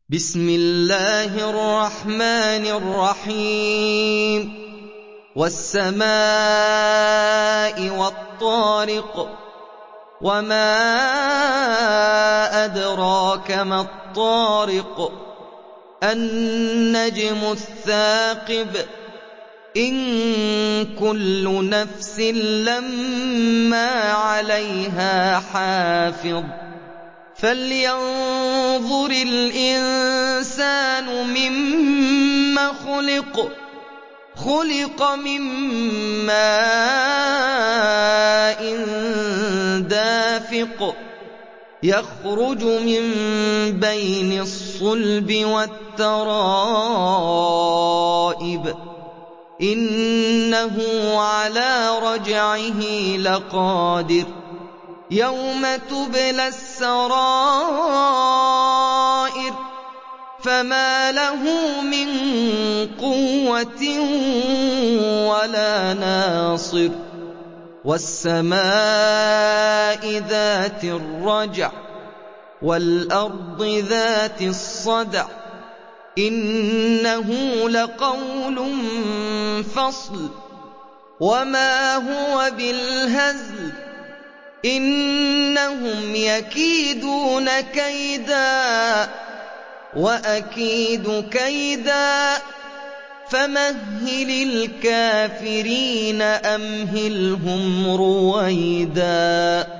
بسم الله الرحمن الرحيم والسماء والطارق وما أدراك ما الطارق النجم الثاقب إن كل نفس لما عليها حافظ فلينظر الإنسان مما خلق من ماء دافق يخرج من بين الصلب والترائب إنه على رجعه لقادر يوم تبلى السرائر فما له من قوة ولا ناصر والسماء ذات الرجع والأرض ذات الصدع إنه لقول فصل وما هو بالهزل إنهم يكيدون كيدا وأكيد كيدا فمهل الكافرين أمهلهم رويدا